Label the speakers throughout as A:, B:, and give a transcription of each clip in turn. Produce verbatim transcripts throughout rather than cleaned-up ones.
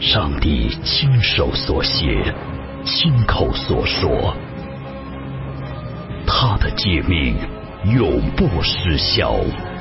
A: 上帝亲手所写，亲口所说，他的诫命永不失效。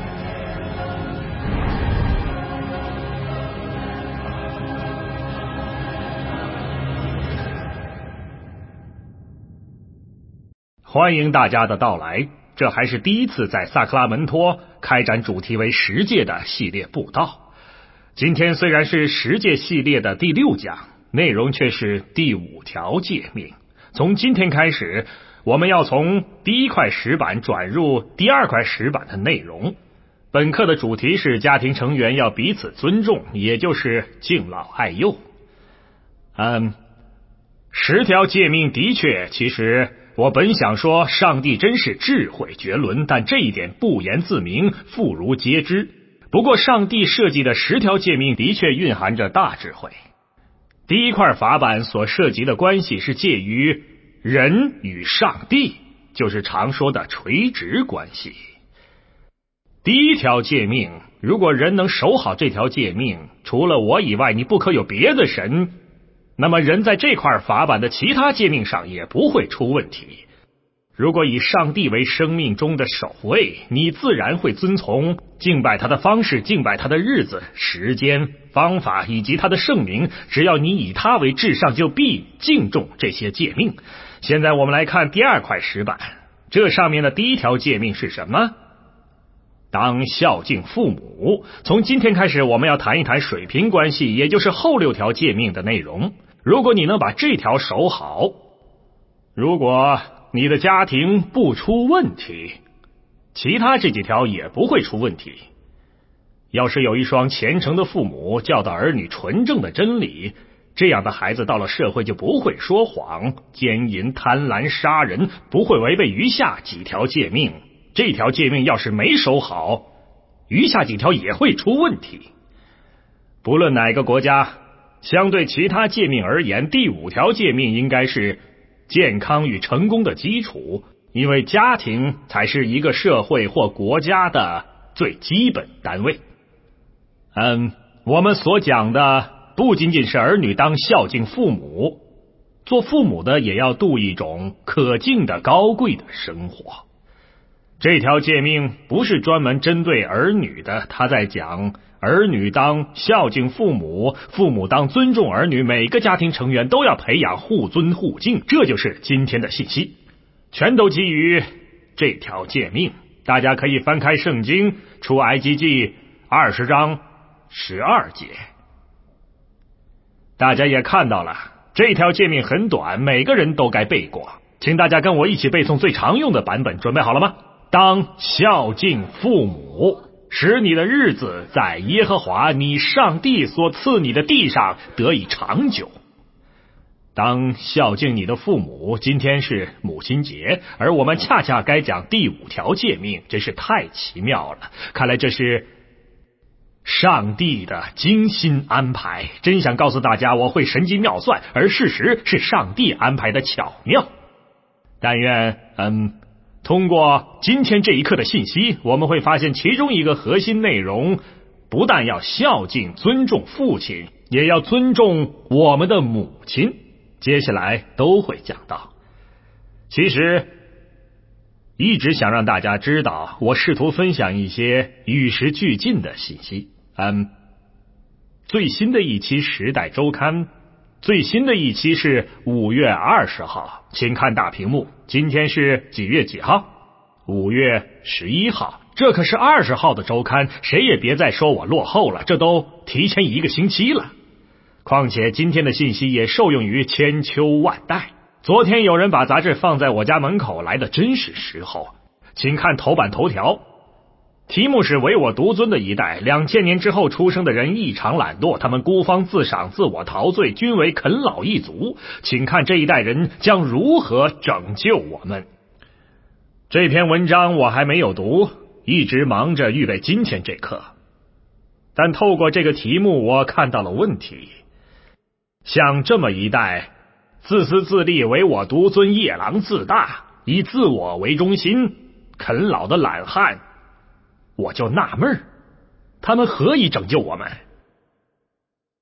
B: 欢迎大家的到来，这还是第一次在萨克拉门托开展主题为十诫的系列布道。今天虽然是十诫系列的第六讲，内容却是第五条诫命。从今天开始，我们要从第一块石板转入第二块石板的内容。本课的主题是家庭成员要彼此尊重，也就是敬老爱幼。嗯，十条诫命的确，其实我本想说上帝真是智慧绝伦，但这一点不言自明，妇孺皆知。不过上帝设计的十条诫命的确蕴含着大智慧。第一块法板所涉及的关系是介于人与上帝，就是常说的垂直关系。第一条诫命，如果人能守好这条诫命，除了我以外你不可有别的神，那么人在这块法板的其他诫命上也不会出问题。如果以上帝为生命中的首位，你自然会遵从敬拜他的方式，敬拜他的日子、时间、方法以及他的圣名，只要你以他为至上，就必敬重这些诫命。现在我们来看第二块石板，这上面的第一条诫命是什么？当孝敬父母。从今天开始，我们要谈一谈水平关系，也就是后六条诫命的内容。如果你能把这条守好，如果你的家庭不出问题，其他这几条也不会出问题。要是有一双虔诚的父母教导儿女纯正的真理，这样的孩子到了社会就不会说谎、奸淫、贪婪、杀人，不会违背余下几条诫命。这条诫命要是没守好，余下几条也会出问题。不论哪个国家，相对其他诫命而言，第五条诫命应该是健康与成功的基础，因为家庭才是一个社会或国家的最基本单位。嗯，我们所讲的不仅仅是儿女当孝敬父母，做父母的也要度一种可敬的高贵的生活。这条诫命不是专门针对儿女的，他在讲儿女当孝敬父母，父母当尊重儿女，每个家庭成员都要培养互尊互敬，这就是今天的信息，全都基于这条诫命。大家可以翻开圣经出埃及记二十章十二节。大家也看到了，这条诫命很短，每个人都该背过。请大家跟我一起背诵最常用的版本，准备好了吗？当孝敬父母，使你的日子在耶和华你上帝所赐你的地上得以长久。当孝敬你的父母，今天是母亲节，而我们恰恰该讲第五条诫命，真是太奇妙了。看来这是上帝的精心安排，真想告诉大家我会神机妙算，而事实是上帝安排的巧妙。但愿嗯通过今天这一课的信息，我们会发现其中一个核心内容，不但要孝敬尊重父亲，也要尊重我们的母亲，接下来都会讲到。其实一直想让大家知道，我试图分享一些与时俱进的信息。嗯，最新的一期时代周刊，最新的一期是五月二十号，请看大屏幕。今天是几月几号？五月十一号。这可是二十号的周刊，谁也别再说我落后了，这都提前一个星期了。况且今天的信息也受用于千秋万代。昨天有人把杂志放在我家门口，来的真是时候。请看头版头条，题目是唯我独尊的一代，两千年之后出生的人异常懒惰，他们孤芳自赏，自我陶醉，均为啃老一族。请看这一代人将如何拯救我们。这篇文章我还没有读，一直忙着预备今天这课，但透过这个题目我看到了问题。像这么一代自私自利、唯我独尊、夜郎自大、以自我为中心、啃老的懒汉，我就纳闷儿，他们何以拯救我们？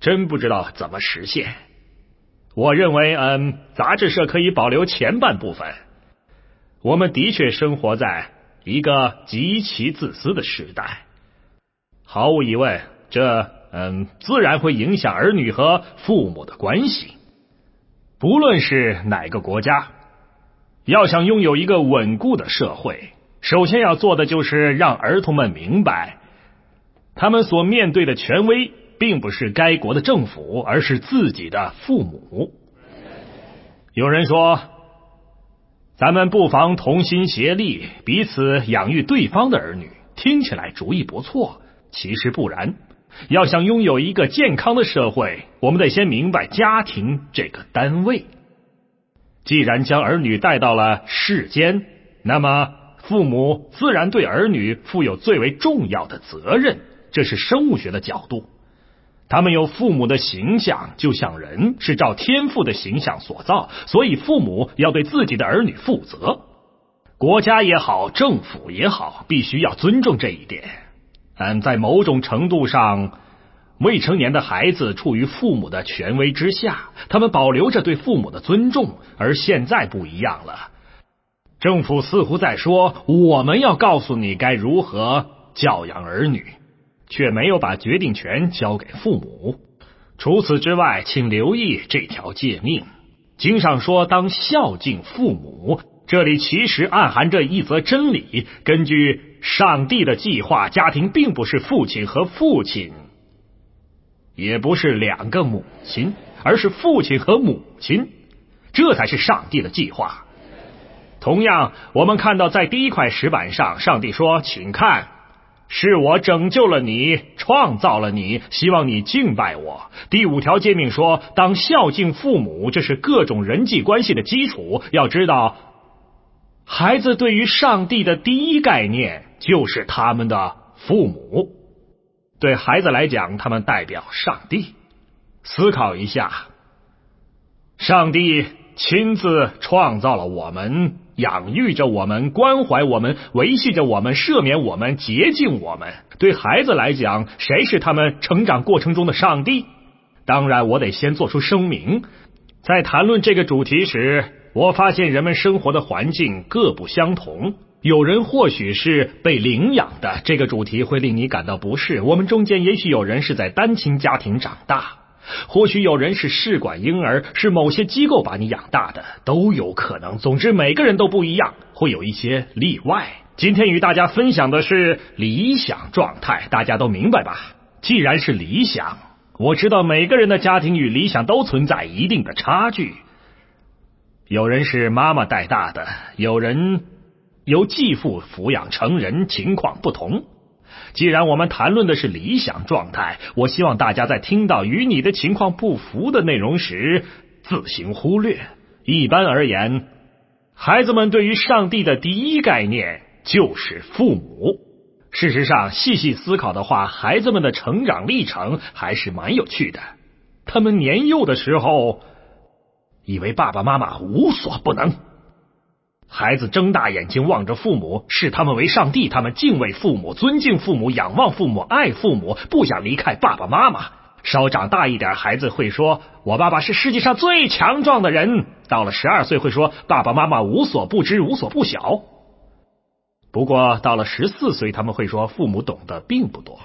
B: 真不知道怎么实现。我认为，嗯，杂志社可以保留前半部分。我们的确生活在一个极其自私的时代，毫无疑问，这嗯自然会影响儿女和父母的关系。不论是哪个国家，要想拥有一个稳固的社会，首先要做的就是让儿童们明白，他们所面对的权威并不是该国的政府，而是自己的父母。有人说，咱们不妨同心协力，彼此养育对方的儿女，听起来主意不错，其实不然。要想拥有一个健康的社会，我们得先明白家庭这个单位。既然将儿女带到了世间，那么父母自然对儿女负有最为重要的责任，这是生物学的角度。他们有父母的形象，就像人是照天父的形象所造，所以父母要对自己的儿女负责。国家也好，政府也好，必须要尊重这一点。嗯，在某种程度上，未成年的孩子处于父母的权威之下，他们保留着对父母的尊重，而现在不一样了。政府似乎在说，我们要告诉你该如何教养儿女，却没有把决定权交给父母。除此之外，请留意这条诫命。经上说当孝敬父母，这里其实暗含着一则真理。根据上帝的计划，家庭并不是父亲和父亲，也不是两个母亲，而是父亲和母亲，这才是上帝的计划。同样，我们看到在第一块石板上，上帝说，请看，是我拯救了你，创造了你，希望你敬拜我。第五条诫命说，当孝敬父母，这是各种人际关系的基础。要知道，孩子对于上帝的第一概念就是他们的父母。对孩子来讲，他们代表上帝。思考一下，上帝亲自创造了我们，养育着我们，关怀我们，维系着我们，赦免我们，洁净我们。对孩子来讲，谁是他们成长过程中的上帝？当然，我得先做出声明，在谈论这个主题时，我发现人们生活的环境各不相同。有人或许是被领养的，这个主题会令你感到不适。我们中间也许有人是在单亲家庭长大，或许有人是试管婴儿，是某些机构把你养大的，都有可能。总之，每个人都不一样，会有一些例外。今天与大家分享的是理想状态，大家都明白吧？既然是理想，我知道每个人的家庭与理想都存在一定的差距。有人是妈妈带大的，有人由继父抚养成人，情况不同。既然我们谈论的是理想状态，我希望大家在听到与你的情况不符的内容时自行忽略。一般而言，孩子们对于上帝的第一概念就是父母。事实上，细细思考的话，孩子们的成长历程还是蛮有趣的。他们年幼的时候以为爸爸妈妈无所不能，孩子睁大眼睛望着父母，视他们为上帝，他们敬畏父母，尊敬父母，仰望父母，爱父母，不想离开爸爸妈妈。稍长大一点，孩子会说，我爸爸是世界上最强壮的人。到了十二岁会说，爸爸妈妈无所不知，无所不晓。不过到了十四岁，他们会说，父母懂得并不多。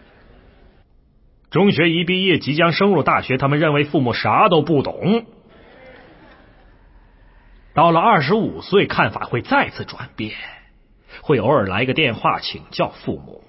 B: 中学一毕业，即将升入大学，他们认为父母啥都不懂。到了二十五岁，看法会再次转变，会偶尔来个电话请教父母。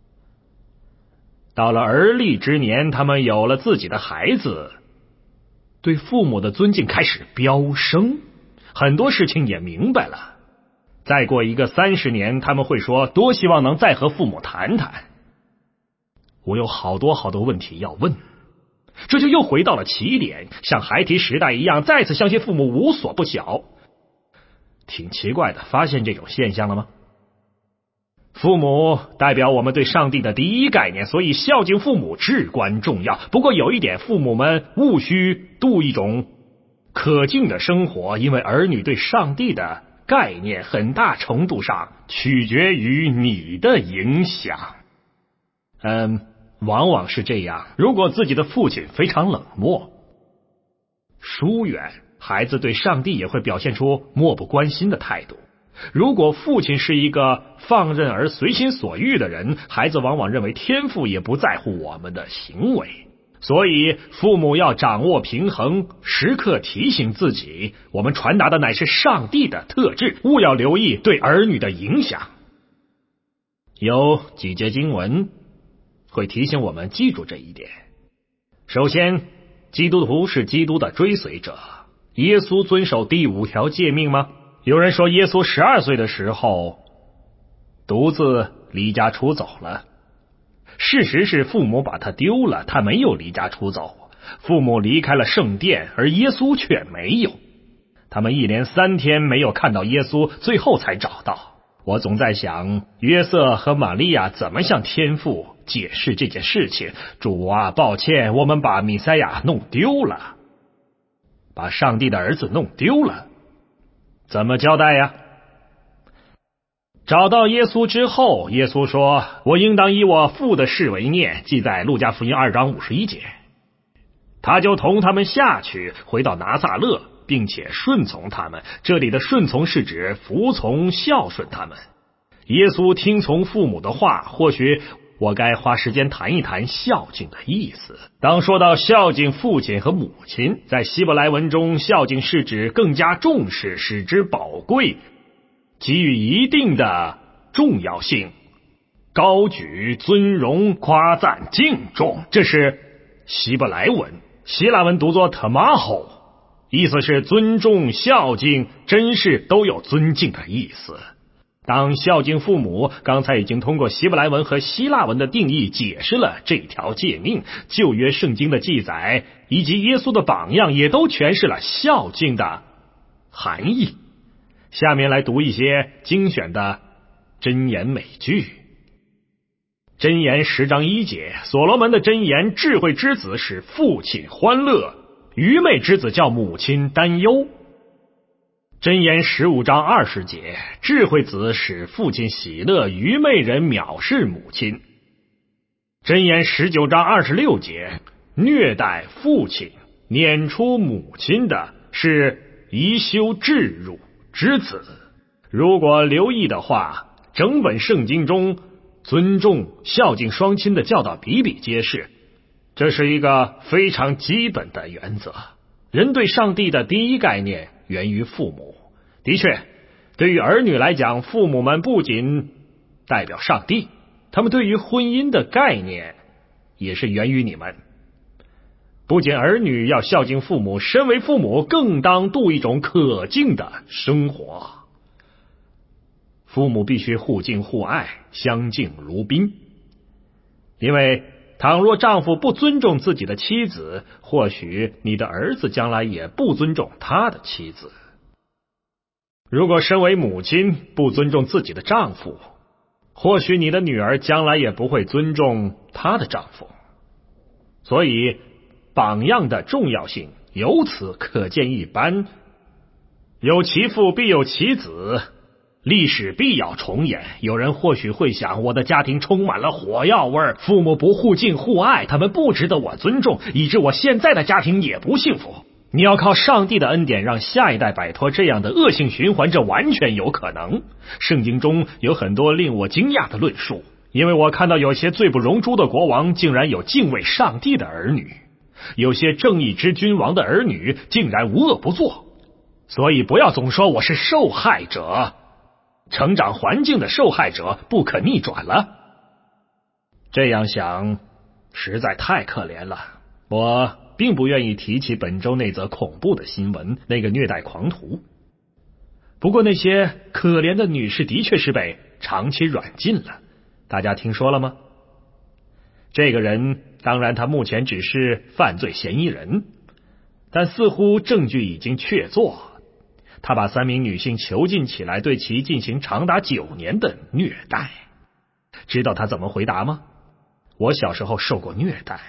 B: 到了而立之年，他们有了自己的孩子，对父母的尊敬开始飙升，很多事情也明白了。再过一个三十年，他们会说，多希望能再和父母谈谈。我有好多好多问题要问。这就又回到了起点，像孩提时代一样，再次相信父母无所不晓。挺奇怪的，发现这种现象了吗？父母代表我们对上帝的第一概念，所以孝敬父母至关重要。不过有一点，父母们务须度一种可敬的生活，因为儿女对上帝的概念很大程度上取决于你的影响。嗯， 往往是这样，如果自己的父亲非常冷漠、疏远，孩子对上帝也会表现出漠不关心的态度。如果父亲是一个放任而随心所欲的人，孩子往往认为天父也不在乎我们的行为。所以父母要掌握平衡，时刻提醒自己，我们传达的乃是上帝的特质，务要留意对儿女的影响。有几节经文会提醒我们记住这一点。首先，基督徒是基督的追随者。耶稣遵守第五条诫命吗？有人说耶稣十二岁的时候独自离家出走了。事实是父母把他丢了，他没有离家出走。父母离开了圣殿，而耶稣却没有。他们一连三天没有看到耶稣，最后才找到。我总在想，约瑟和玛利亚怎么向天父解释这件事情？主啊，抱歉，我们把弥赛亚弄丢了，把上帝的儿子弄丢了，怎么交代呀？找到耶稣之后，耶稣说，我应当以我父的事为念，记在路加福音二章五十一节。他就同他们下去，回到拿撒勒，并且顺从他们。这里的顺从是指服从孝顺他们。耶稣听从父母的话，或许我该花时间谈一谈孝敬的意思。当说到孝敬父亲和母亲，在希伯来文中，孝敬是指更加重视，使之宝贵，给予一定的重要性，高举、尊荣、夸赞、敬重，这是希伯来文。希腊文读作 tamaho， 意思是尊重、孝敬、珍视，都有尊敬的意思。当孝敬父母，刚才已经通过希伯来文和希腊文的定义解释了这条诫命。旧约圣经的记载以及耶稣的榜样也都诠释了孝敬的含义。下面来读一些精选的箴言美句。箴言十章一节，所罗门的箴言，智慧之子使父亲欢乐，愚昧之子叫母亲担忧。箴言十五章二十节，智慧子使父亲喜乐，愚昧人藐视母亲。箴言十九章二十六节，虐待父亲、撵出母亲的是贻羞置辱之子。如果留意的话，整本圣经中尊重、孝敬双亲的教导比比皆是，这是一个非常基本的原则。人对上帝的第一概念源于父母。的确，对于儿女来讲，父母们不仅代表上帝，他们对于婚姻的概念也是源于你们。不仅儿女要孝敬父母，身为父母更当度一种可敬的生活。父母必须互敬互爱，相敬如宾。因为倘若丈夫不尊重自己的妻子，或许你的儿子将来也不尊重他的妻子。如果身为母亲不尊重自己的丈夫，或许你的女儿将来也不会尊重她的丈夫。所以榜样的重要性由此可见一斑。有其父必有其子，历史必要重演。有人或许会想，我的家庭充满了火药味，父母不互敬互爱，他们不值得我尊重，以致我现在的家庭也不幸福。你要靠上帝的恩典让下一代摆脱这样的恶性循环，这完全有可能。圣经中有很多令我惊讶的论述，因为我看到有些罪不容诛的国王竟然有敬畏上帝的儿女，有些正义之君王的儿女竟然无恶不作。所以不要总说我是受害者，成长环境的受害者不可逆转了。这样想实在太可怜了。我并不愿意提起本周那则恐怖的新闻，那个虐待狂徒。不过那些可怜的女士的确是被长期软禁了，大家听说了吗？这个人当然他目前只是犯罪嫌疑人，但似乎证据已经确凿。他把三名女性囚禁起来，对其进行长达九年的虐待。知道他怎么回答吗？我小时候受过虐待。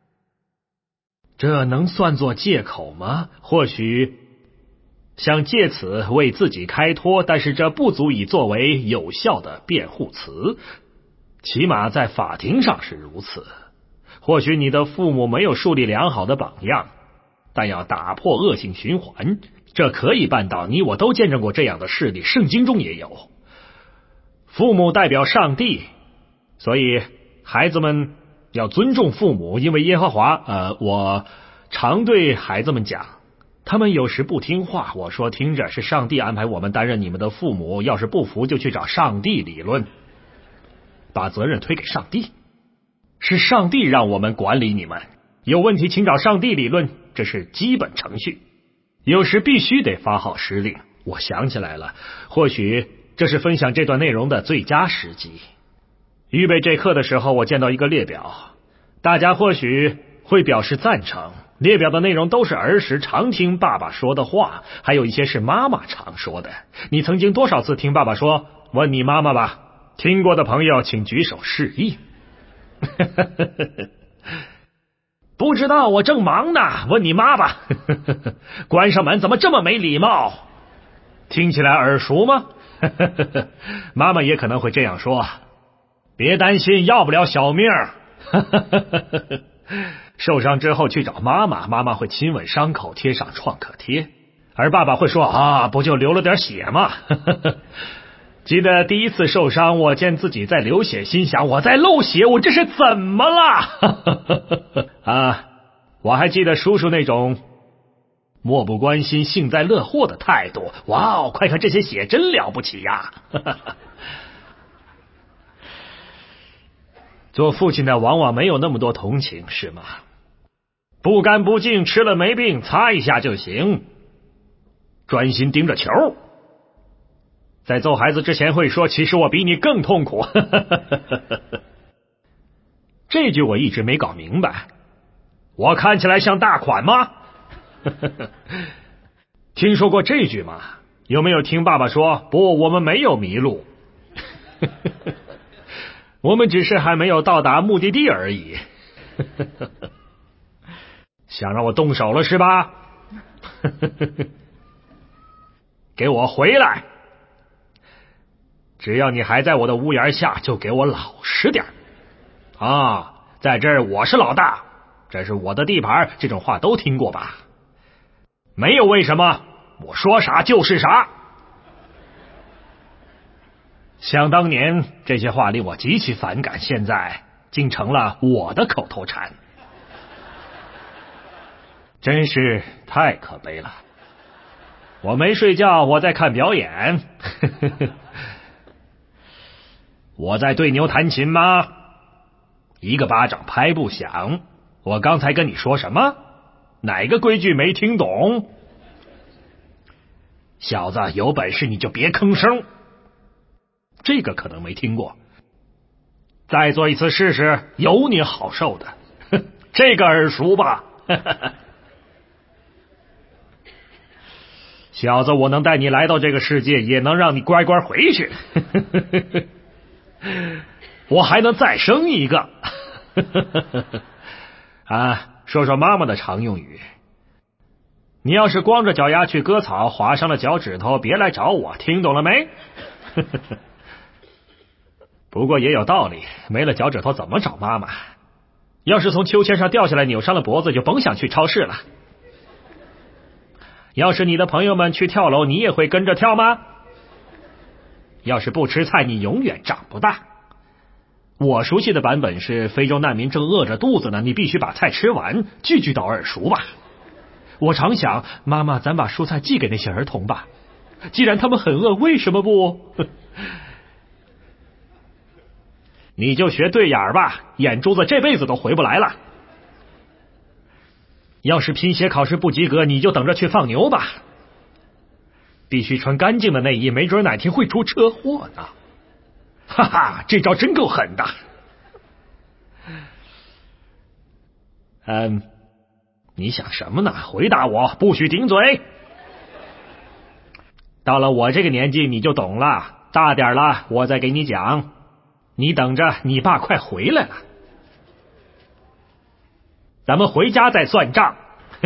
B: 这能算作借口吗？或许想借此为自己开脱，但是这不足以作为有效的辩护词，起码在法庭上是如此。 或许你的父母没有树立良好的榜样，但要打破恶性循环，这可以办到。你我都见证过这样的事例，圣经中也有。父母代表上帝，所以孩子们要尊重父母，因为耶和华呃，我常对孩子们讲，他们有时不听话，我说听着，是上帝安排我们担任你们的父母，要是不服就去找上帝理论，把责任推给上帝，是上帝让我们管理你们，有问题请找上帝理论，这是基本程序。有时必须得发号施令。我想起来了，或许这是分享这段内容的最佳时机。预备这课的时候，我见到一个列表，大家或许会表示赞成。列表的内容都是儿时常听爸爸说的话，还有一些是妈妈常说的。你曾经多少次听爸爸说？问你妈妈吧。听过的朋友请举手示意。不知道，我正忙呢，问你妈吧。关上门怎么这么没礼貌？听起来耳熟吗？妈妈也可能会这样说。别担心，要不了小命。受伤之后去找妈妈，妈妈会亲吻伤口，贴上创可贴，而爸爸会说啊，不就流了点血吗？记得第一次受伤，我见自己在流血，心想我在漏血，我这是怎么了？啊，我还记得叔叔那种漠不关心、幸灾乐祸的态度。哇哦，快看这些血真了不起呀！做父亲的往往没有那么多同情，是吗？不干不净，吃了没病，擦一下就行。专心盯着球。在揍孩子之前会说，其实我比你更痛苦。这句我一直没搞明白。我看起来像大款吗？听说过这句吗？有没有听爸爸说，不，我们没有迷路。我们只是还没有到达目的地而已。想让我动手了是吧？给我回来！只要你还在我的屋檐下，就给我老实点啊！在这儿我是老大，这是我的地盘，这种话都听过吧？没有为什么，我说啥就是啥。想当年这些话令我极其反感，现在竟成了我的口头禅，真是太可悲了。我没睡觉，我在看表演。我在对牛弹琴吗？一个巴掌拍不响。我刚才跟你说什么？哪个规矩没听懂？小子，有本事你就别吭声。这个可能没听过。再做一次试试，有你好受的。这个耳熟吧？小子，我能带你来到这个世界，也能让你乖乖回去。我还能再生一个。啊，说说妈妈的常用语。你要是光着脚丫去割草，划伤了脚趾头，别来找我，听懂了没？不过也有道理，没了脚趾头怎么找妈妈？要是从秋千上掉下来扭伤了脖子，就甭想去超市了。要是你的朋友们去跳楼，你也会跟着跳吗？要是不吃菜，你永远长不大。我熟悉的版本是非洲难民正饿着肚子呢，你必须把菜吃完，句句都耳熟吧。我常想，妈妈，咱把蔬菜寄给那些儿童吧，既然他们很饿，为什么不？你就学对眼儿吧，眼珠子这辈子都回不来了。要是拼写考试不及格，你就等着去放牛吧。必须穿干净的内衣，没准哪天会出车祸呢。哈哈，这招真够狠的。嗯，你想什么呢？回答我，不许顶嘴。到了我这个年纪，你就懂了。大点了，我再给你讲。你等着，你爸快回来了，咱们回家再算账。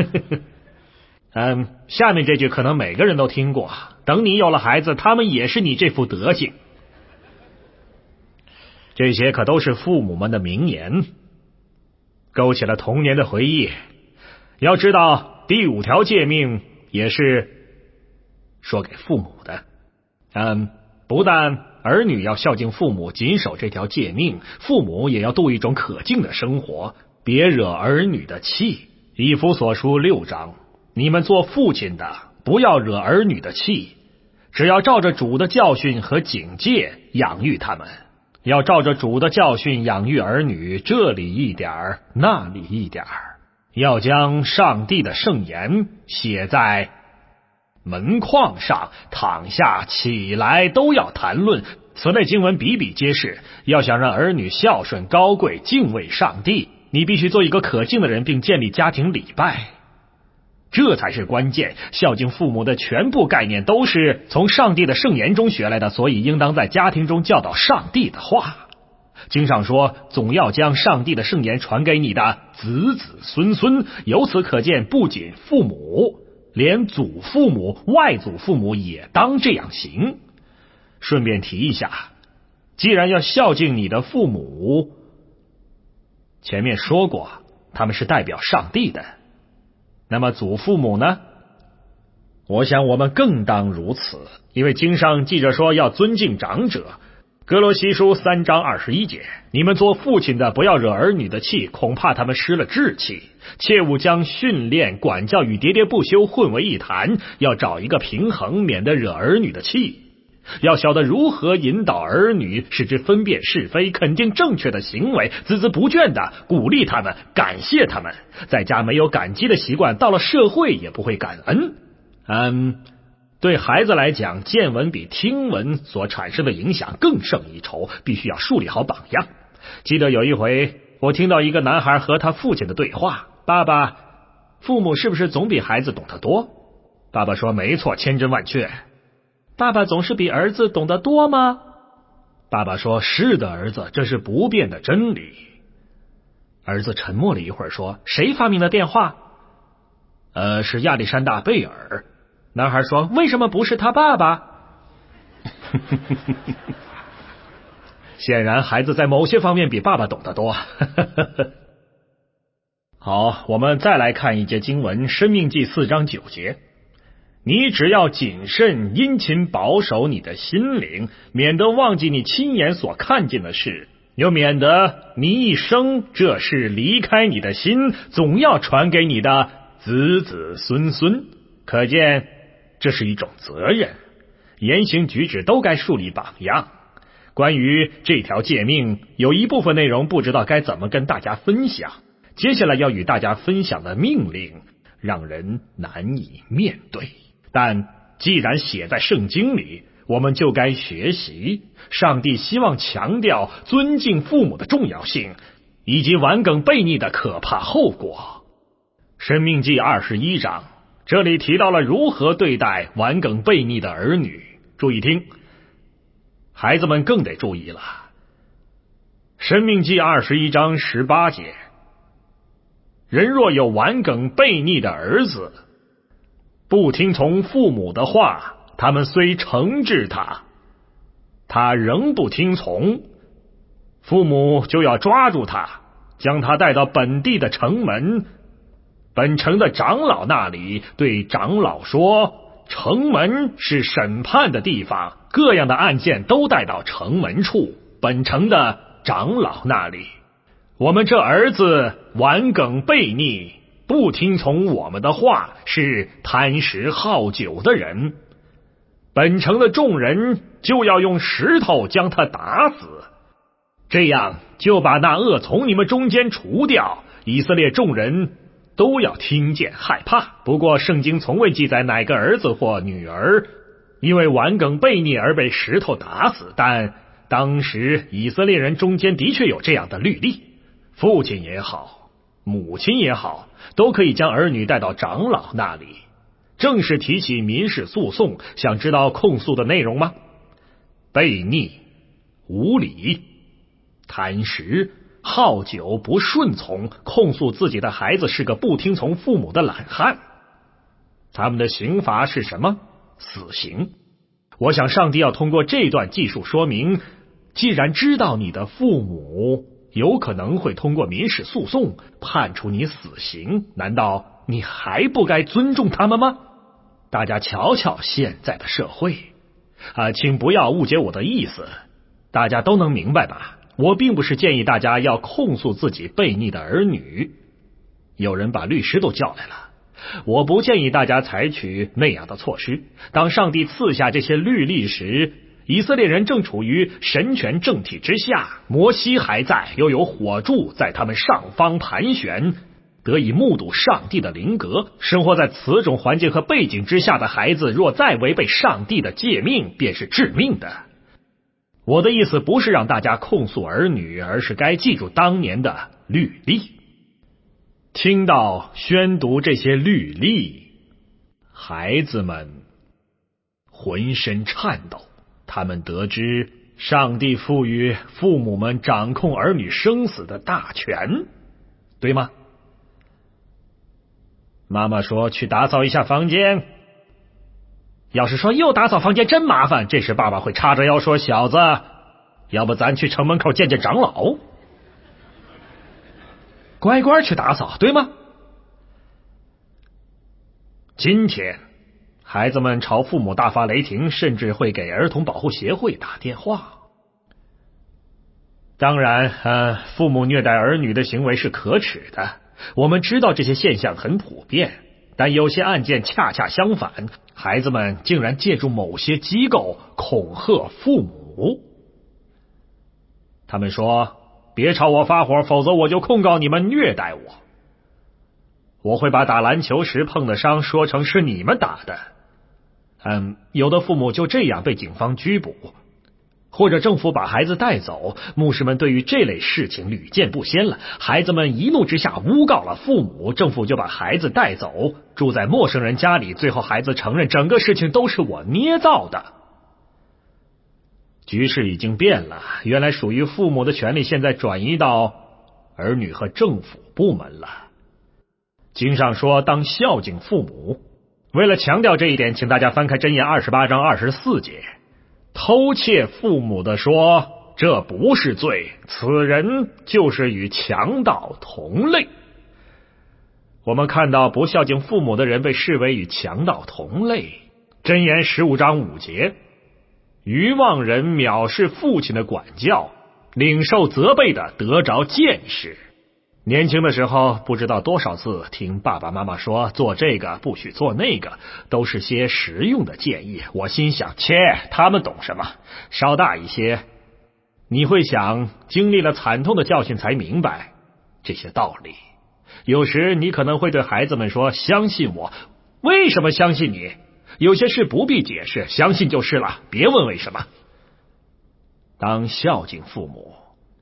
B: 嗯，下面这句可能每个人都听过，等你有了孩子，他们也是你这副德行。这些可都是父母们的名言。 勾起了童年的回忆。要知道，第五条诫命也是说给父母的。嗯，不但儿女要孝敬父母，谨守这条诫命，父母也要度一种可敬的生活，别惹儿女的气。以弗所书六章，你们做父亲的，不要惹儿女的气，只要照着主的教训和警戒养育他们。要照着主的教训养育儿女，这里一点儿，那里一点儿。要将上帝的圣言写在门框上，躺下起来都要谈论。此类经文比比皆是。要想让儿女孝顺高贵，敬畏上帝，你必须做一个可敬的人，并建立家庭礼拜，这才是关键。孝敬父母的全部概念都是从上帝的圣言中学来的，所以应当在家庭中教导上帝的话。经上说，总要将上帝的圣言传给你的子子孙孙。由此可见，不仅父母，连祖父母、外祖父母也当这样行。顺便提一下，既然要孝敬你的父母，前面说过他们是代表上帝的，那么祖父母呢？我想我们更当如此，因为经上记着说要尊敬长者。哥罗西书三章二十一节，你们做父亲的不要惹儿女的气，恐怕他们失了志气。切勿将训练、管教与喋喋不休混为一谈，要找一个平衡，免得惹儿女的气。要晓得如何引导儿女，使之分辨是非，肯定正确的行为，孜孜不倦地鼓励他们，感谢他们。在家没有感激的习惯，到了社会也不会感恩。嗯，对孩子来讲，见闻比听闻所产生的影响更胜一筹，必须要树立好榜样。记得有一回，我听到一个男孩和他父亲的对话：爸爸，父母是不是总比孩子懂得多？爸爸说：没错，千真万确。爸爸总是比儿子懂得多吗？爸爸说：是的，儿子，这是不变的真理。儿子沉默了一会儿，说：谁发明的电话？呃，是亚历山大贝尔。男孩说：为什么不是他爸爸？显然孩子在某些方面比爸爸懂得多。好，我们再来看一节经文，申命记四章九节。你只要谨慎殷勤保守你的心灵，免得忘记你亲眼所看见的事，又免得你一生这事离开你的心，总要传给你的子子孙孙。可见这是一种责任，言行举止都该树立榜样。关于这条诫命，有一部分内容不知道该怎么跟大家分享，接下来要与大家分享的命令让人难以面对，但既然写在圣经里，我们就该学习。上帝希望强调尊敬父母的重要性，以及顽梗悖逆的可怕后果。申命记二十一章，这里提到了如何对待顽梗悖逆的儿女。注意听，孩子们更得注意了。申命记二十一章十八节，人若有顽梗悖逆的儿子，不听从父母的话，他们虽惩治他，他仍不听从，父母就要抓住他，将他带到本地的城门，本城的长老那里，对长老说，城门是审判的地方，各样的案件都带到城门处，本城的长老那里。我们这儿子顽梗悖逆，不听从我们的话，是贪食好酒的人，本城的众人就要用石头将他打死，这样就把那恶从你们中间除掉。以色列众人都要听见害怕。不过圣经从未记载哪个儿子或女儿因为顽梗悖逆而被石头打死，但当时以色列人中间的确有这样的律例，父亲也好，母亲也好，都可以将儿女带到长老那里。正式提起民事诉讼，想知道控诉的内容吗？悖逆、无理、贪食、好酒、不顺从，控诉自己的孩子是个不听从父母的懒汉。他们的刑罚是什么？死刑。我想上帝要通过这段记述说明，既然知道你的父母有可能会通过民事诉讼判处你死刑，难道你还不该尊重他们吗？大家瞧瞧现在的社会啊，请不要误解我的意思，大家都能明白吧？我并不是建议大家要控诉自己悖逆的儿女，有人把律师都叫来了，我不建议大家采取那样的措施。当上帝赐下这些律例时，以色列人正处于神权政体之下，摩西还在，又有火柱在他们上方盘旋，得以目睹上帝的灵格。生活在此种环境和背景之下的孩子，若再违背上帝的诫命，便是致命的。我的意思不是让大家控诉儿女，而是该记住当年的律例。听到宣读这些律例，孩子们浑身颤抖，他们得知上帝赋予父母们掌控儿女生死的大权，对吗？妈妈说去打扫一下房间，要是说又打扫房间真麻烦，这时爸爸会叉着腰说，小子，要不咱去城门口见见长老，乖乖去打扫，对吗？今天孩子们朝父母大发雷霆，甚至会给儿童保护协会打电话。当然呃，父母虐待儿女的行为是可耻的，我们知道这些现象很普遍，但有些案件恰恰相反，孩子们竟然借助某些机构恐吓父母。他们说，别朝我发火，否则我就控告你们虐待我。我会把打篮球时碰的伤说成是你们打的。嗯，有的父母就这样被警方拘捕，或者政府把孩子带走。牧师们对于这类事情屡见不鲜了，孩子们一怒之下诬告了父母，政府就把孩子带走，住在陌生人家里，最后孩子承认整个事情都是我捏造的。局势已经变了，原来属于父母的权利现在转移到儿女和政府部门了。经上说当孝敬父母，为了强调这一点，请大家翻开箴言二十八章二十四节，偷窃父母的说，这不是罪，此人就是与强盗同类。我们看到不孝敬父母的人被视为与强盗同类。箴言十五章五节，愚妄人藐视父亲的管教，领受责备的得着见识。年轻的时候不知道多少次听爸爸妈妈说做这个不许做那个，都是些实用的建议，我心想切，他们懂什么。稍大一些，你会想经历了惨痛的教训才明白这些道理。有时你可能会对孩子们说，相信我。为什么相信你？有些事不必解释，相信就是了，别问为什么。当孝敬父母，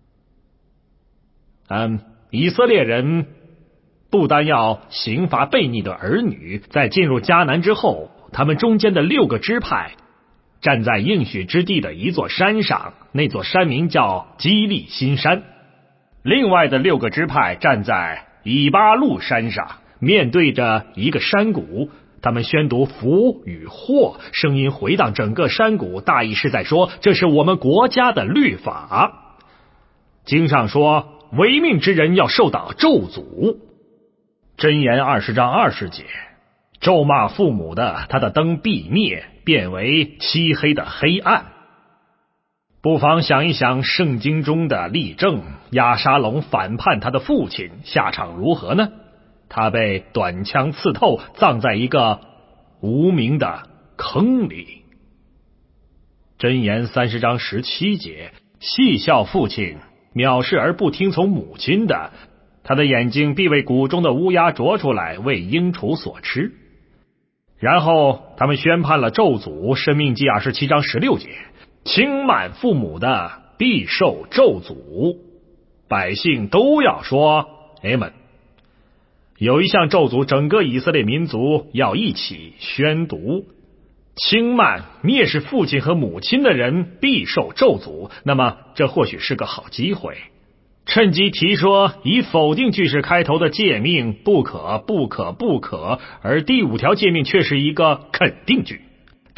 B: 嗯，以色列人不单要刑罚悖逆的儿女，在进入迦南之后，他们中间的六个支派站在应许之地的一座山上，那座山名叫基利新山。另外的六个支派站在以巴路山上，面对着一个山谷，他们宣读福与祸，声音回荡整个山谷，大意是在说，这是我们国家的律法。经上说，违命之人要受到咒诅。箴言二十章二十节，咒骂父母的，他的灯必灭，变为漆黑的黑暗。不妨想一想圣经中的例证，押沙龙反叛他的父亲，下场如何呢？他被短枪刺透，葬在一个无名的坑里。箴言三十章十七节，戏笑父亲，藐视而不听从母亲的，他的眼睛必为谷中的乌鸦啄出来，为鹰雏所吃。然后他们宣判了咒诅，申命记二十七章十六节，轻慢父母的必受咒诅。百姓都要说 Amen。 有一项咒诅，整个以色列民族要一起宣读，轻慢蔑视父亲和母亲的人必受咒诅。那么这或许是个好机会，趁机提说以否定句式开头的诫命不可不可不可，而第五条诫命却是一个肯定句。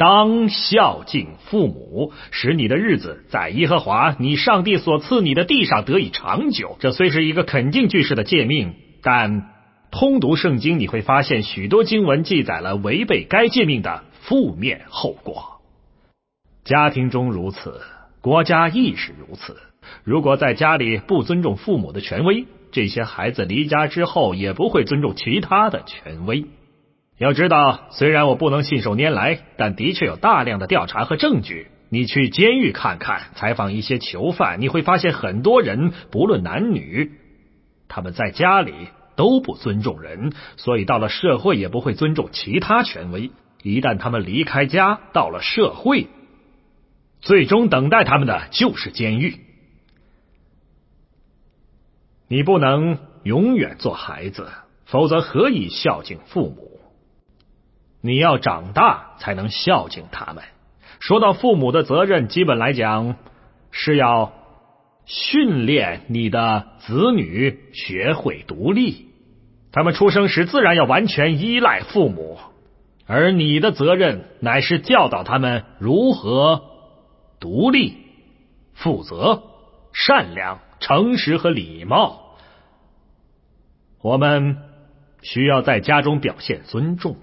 B: 当孝敬父母，使你的日子在耶和华你上帝所赐你的地上得以长久。这虽是一个肯定句式的诫命，但通读圣经你会发现许多经文记载了违背该诫命的负面后果。家庭中如此，国家亦是如此。如果在家里不尊重父母的权威，这些孩子离家之后也不会尊重其他的权威。要知道，虽然我不能信手拈来，但的确有大量的调查和证据。你去监狱看看，采访一些囚犯，你会发现很多人不论男女，他们在家里都不尊重人，所以到了社会也不会尊重其他权威。一旦他们离开家，到了社会，最终等待他们的就是监狱。你不能永远做孩子，否则何以孝敬父母？你要长大才能孝敬他们。说到父母的责任，基本来讲是要训练你的子女学会独立。他们出生时自然要完全依赖父母，而你的责任乃是教导他们如何独立、负责、善良、诚实和礼貌。我们需要在家中表现尊重。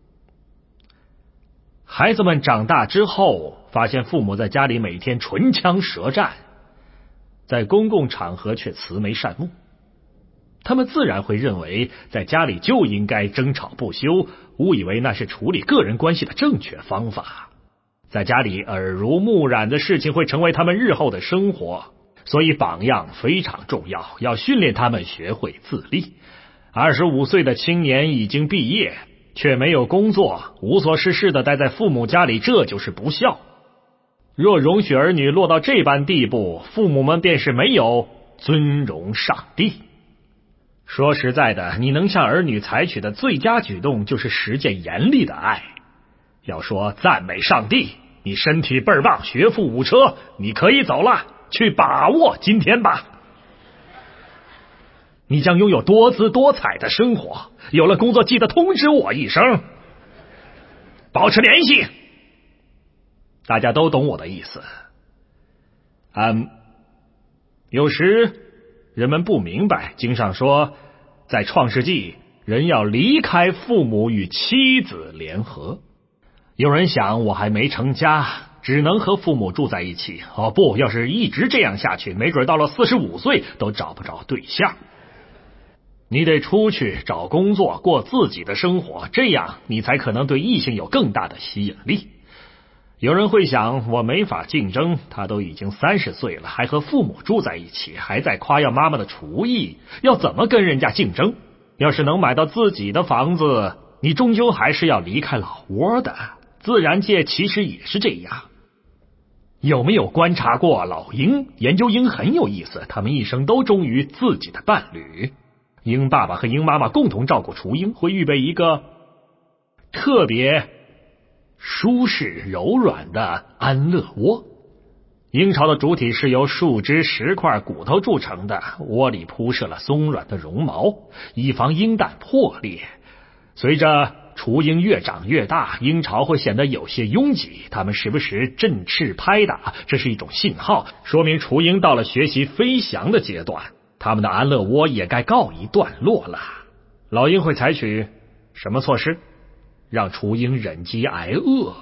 B: 孩子们长大之后，发现父母在家里每天唇枪舌战，在公共场合却慈眉善目，他们自然会认为在家里就应该争吵不休，误以为那是处理个人关系的正确方法。在家里耳濡目染的事情会成为他们日后的生活，所以榜样非常重要，要训练他们学会自立。二十五岁的青年已经毕业，却没有工作，无所事事的待在父母家里，这就是不孝。若容许儿女落到这般地步，父母们便是没有尊荣上帝。说实在的，你能向儿女采取的最佳举动就是实践严厉的爱。要说赞美上帝，你身体倍儿棒，学富五车，你可以走了，去把握今天吧。你将拥有多姿多彩的生活，有了工作记得通知我一声，保持联系。大家都懂我的意思。嗯，有时人们不明白，经上说在创世纪人要离开父母与妻子联合。有人想，我还没成家，只能和父母住在一起。哦不，要是一直这样下去，没准到了四十五岁都找不着对象。你得出去找工作，过自己的生活，这样你才可能对异性有更大的吸引力。有人会想，我没法竞争，他都已经三十岁了，还和父母住在一起，还在夸耀妈妈的厨艺，要怎么跟人家竞争？要是能买到自己的房子，你终究还是要离开老窝的。自然界其实也是这样。有没有观察过老鹰？研究鹰很有意思，他们一生都忠于自己的伴侣。鹰爸爸和鹰妈妈共同照顾雏鹰，会预备一个特别舒适柔软的安乐窝。鹰巢的主体是由树枝、石块、骨头铸成的，窝里铺设了松软的绒毛，以防鹰蛋破裂。随着雏鹰越长越大，鹰巢会显得有些拥挤，它们时不时振翅拍打，这是一种信号，说明雏鹰到了学习飞翔的阶段，它们的安乐窝也该告一段落了。老鹰会采取什么措施？让雏鹰忍饥挨饿，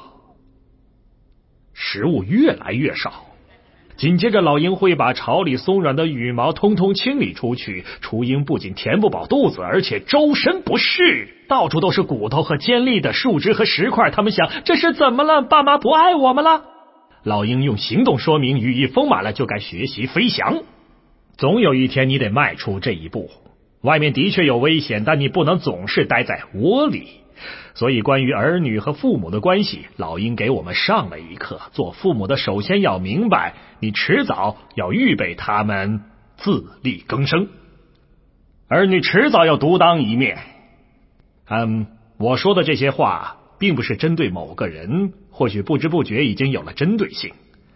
B: 食物越来越少。紧接着老鹰会把巢里松软的羽毛通通清理出去，雏鹰不仅填不饱肚子，而且周身不适，到处都是骨头和尖利的树枝和石块。他们想，这是怎么了？爸妈不爱我们了？老鹰用行动说明，羽翼丰满了就该学习飞翔。总有一天你得迈出这一步。外面的确有危险，但你不能总是待在窝里。所以关于儿女和父母的关系，老鹰给我们上了一课。做父母的首先要明白，你迟早要预备他们自力更生，儿女迟早要独当一面。嗯，我说的这些话并不是针对某个人，或许不知不觉已经有了针对性。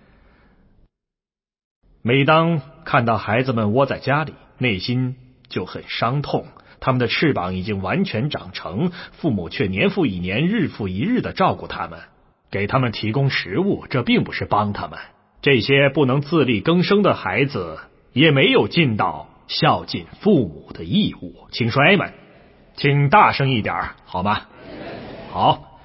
B: 每当看到孩子们窝在家里，内心就很伤痛。他们的翅膀已经完全长成，父母却年复一年、日复一日的照顾他们， 给他们提供食物，这并不是帮他们。这些不能自力更生的孩子也没有尽到孝敬父母的义务。请说 A 们，请大声一点好吗？好。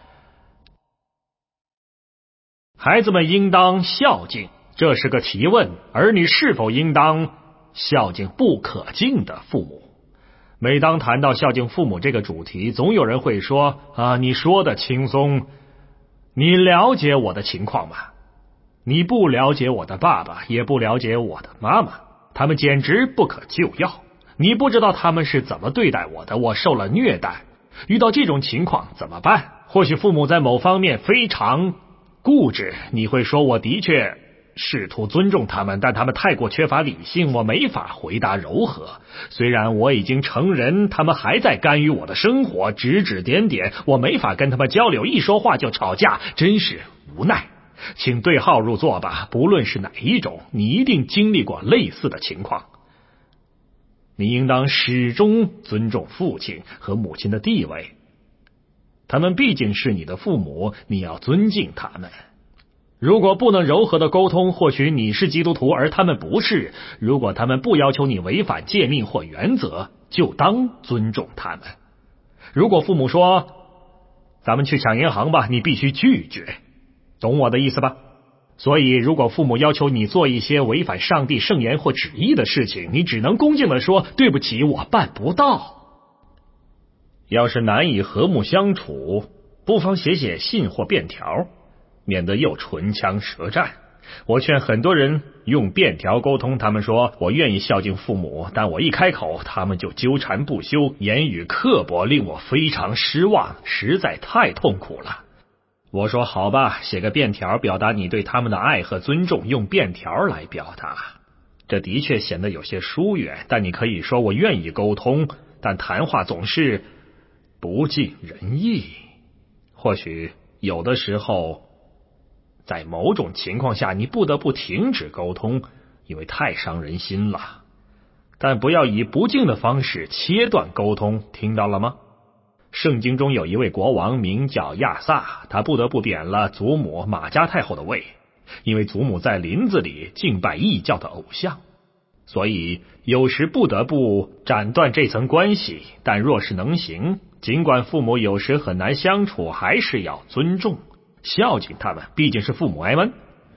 B: 孩子们应当孝敬，这是个提问，儿女是否应当孝敬不可敬的父母？每当谈到孝敬父母这个主题，总有人会说啊，你说的轻松，你了解我的情况吗？你不了解我的爸爸，也不了解我的妈妈，他们简直不可救药。你不知道他们是怎么对待我的，我受了虐待。遇到这种情况怎么办？或许父母在某方面非常固执，你会说我的确试图尊重他们，但他们太过缺乏理性，我没法回答柔和。虽然我已经成人，他们还在干预我的生活，指指点点，我没法跟他们交流，一说话就吵架，真是无奈。请对号入座吧，不论是哪一种，你一定经历过类似的情况。你应当始终尊重父亲和母亲的地位，他们毕竟是你的父母，你要尊敬他们。如果不能柔和的沟通，或许你是基督徒而他们不是，如果他们不要求你违反诫命或原则，就当尊重他们。如果父母说咱们去抢银行吧，你必须拒绝，懂我的意思吧？所以如果父母要求你做一些违反上帝圣言或旨意的事情，你只能恭敬地说对不起，我办不到。要是难以和睦相处，不妨写写信或便条，免得又唇枪舌战。我劝很多人用便条沟通，他们说我愿意孝敬父母，但我一开口他们就纠缠不休，言语刻薄，令我非常失望，实在太痛苦了。我说好吧，写个便条表达你对他们的爱和尊重，用便条来表达。这的确显得有些疏远，但你可以说我愿意沟通，但谈话总是不尽人意。或许有的时候在某种情况下你不得不停止沟通，因为太伤人心了。但不要以不敬的方式切断沟通，听到了吗？圣经中有一位国王名叫亚萨，他不得不贬了祖母玛加太后的位，因为祖母在林子里敬拜异教的偶像，所以有时不得不斩断这层关系。但若是能行，尽管父母有时很难相处，还是要尊重孝敬他们，毕竟是父母挨们。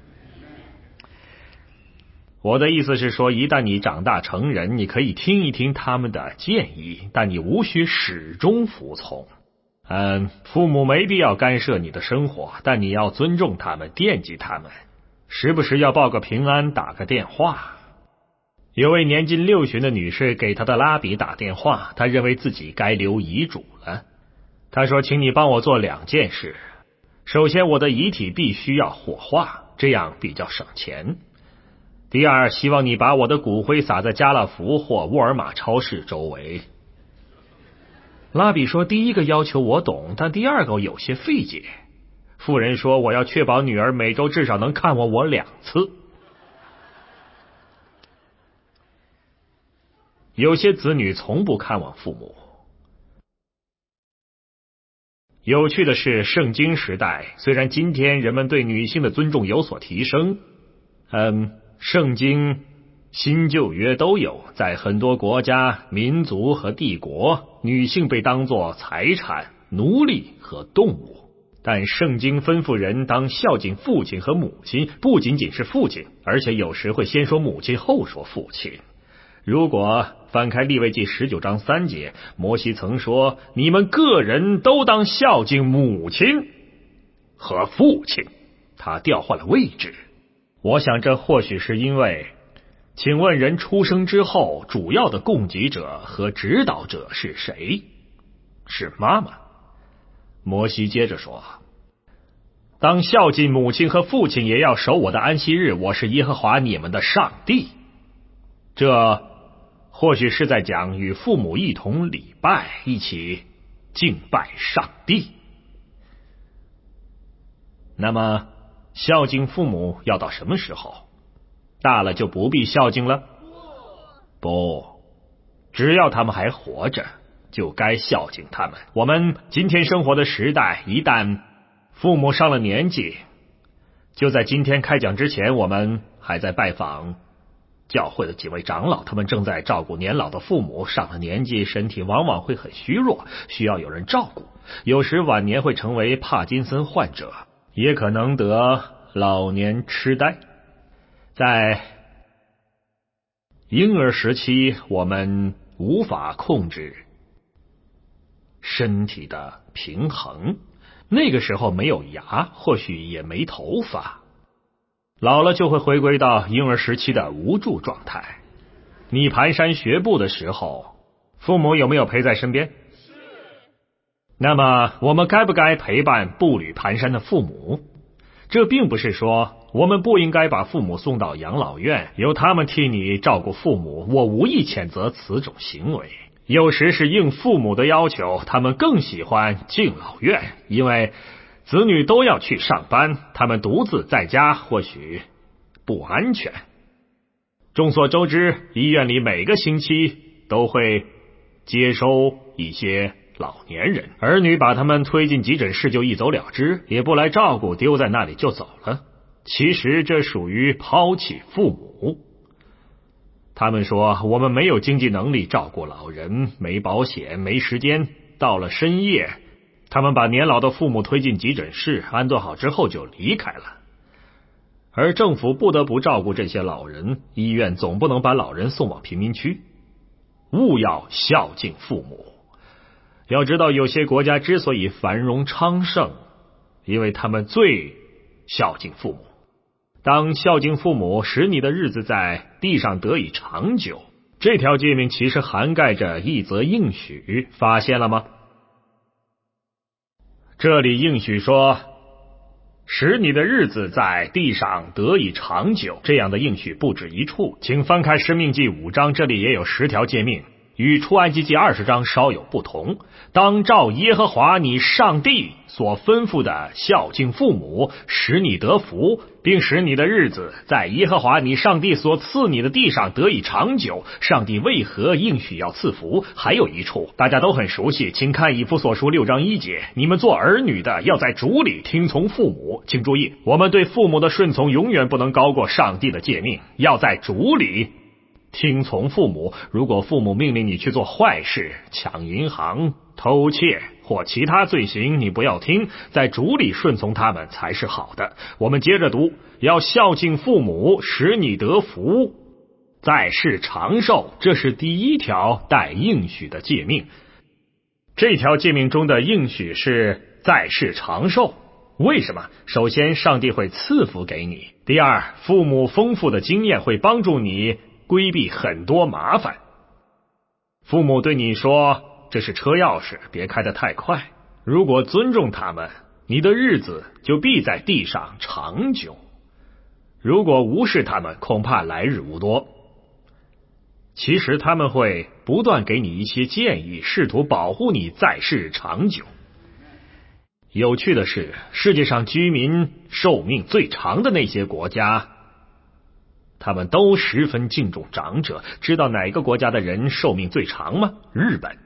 B: 我的意思是说，一旦你长大成人，你可以听一听他们的建议，但你无需始终服从。嗯，父母没必要干涉你的生活，但你要尊重他们，惦记他们，时不时要报个平安，打个电话。有位年近六旬的女士给她的拉比打电话，她认为自己该留遗嘱了。她说，请你帮我做两件事。首先，我的遗体必须要火化，这样比较省钱。第二，希望你把我的骨灰撒在家乐福或沃尔玛超市周围。拉比说，第一个要求我懂，但第二个有些费解。妇人说，我要确保女儿每周至少能看望我两次。有些子女从不看望父母。有趣的是，圣经时代，虽然今天人们对女性的尊重有所提升，嗯，圣经、新旧约都有，在很多国家、民族和帝国，女性被当作财产、奴隶和动物。但圣经吩咐人当孝敬父亲和母亲，不仅仅是父亲，而且有时会先说母亲后说父亲。如果翻开利未记十九章三节，摩西曾说，你们个人都当孝敬母亲和父亲。他调换了位置。我想这或许是因为，请问人出生之后，主要的供给者和指导者是谁？是妈妈。摩西接着说，当孝敬母亲和父亲，也要守我的安息日，我是耶和华你们的上帝。这或许是在讲与父母一同礼拜，一起敬拜上帝。那么孝敬父母要到什么时候？大了就不必孝敬了？不，只要他们还活着，就该孝敬他们。我们今天生活的时代，一旦父母上了年纪，就在今天开讲之前，我们还在拜访教会的几位长老，他们正在照顾年老的父母。上了年纪，身体往往会很虚弱，需要有人照顾，有时晚年会成为帕金森患者，也可能得老年痴呆。在婴儿时期，我们无法控制身体的平衡，那个时候没有牙，或许也没头发，老了就会回归到婴儿时期的无助状态。你蹒跚学步的时候，父母有没有陪在身边？是。那么我们该不该陪伴步履蹒跚的父母？这并不是说我们不应该把父母送到养老院，由他们替你照顾父母，我无意谴责此种行为。有时是应父母的要求，他们更喜欢敬老院，因为子女都要去上班，他们独自在家或许不安全。众所周知，医院里每个星期都会接收一些老年人，儿女把他们推进急诊室就一走了之，也不来照顾，丢在那里就走了。其实这属于抛弃父母。他们说我们没有经济能力照顾老人，没保险，没时间，到了深夜他们把年老的父母推进急诊室，安顿好之后就离开了。而政府不得不照顾这些老人，医院总不能把老人送往贫民区。务要孝敬父母。要知道，有些国家之所以繁荣昌盛，因为他们最孝敬父母。当孝敬父母使你的日子在地上得以长久，这条诫命其实涵盖着一则应许，发现了吗？这里应许说，使你的日子在地上得以长久，这样的应许不止一处，请翻开申命记五章，这里也有十条诫命，与出埃及记二十章稍有不同。当照耶和华你上帝所吩咐的孝敬父母，使你得福，并使你的日子在耶和华你上帝所赐你的地上得以长久。上帝为何应许要赐福？还有一处大家都很熟悉，请看以弗所书六章一节，你们做儿女的要在主里听从父母。请注意，我们对父母的顺从永远不能高过上帝的诫命，要在主里听从父母。如果父母命令你去做坏事，抢银行、偷窃或其他罪行，你不要听，在主里顺从他们才是好的。我们接着读，要孝敬父母，使你得福，在世长寿，这是第一条带应许的诫命。这条诫命中的应许是在世长寿。为什么？首先，上帝会赐福给你；第二，父母丰富的经验会帮助你规避很多麻烦。父母对你说，这是车钥匙，别开得太快。如果尊重他们，你的日子就必在地上长久。如果无视他们，恐怕来日无多。其实他们会不断给你一些建议，试图保护你在世长久。有趣的是，世界上居民寿命最长的那些国家，他们都十分敬重长者。知道哪个国家的人寿命最长吗？日本。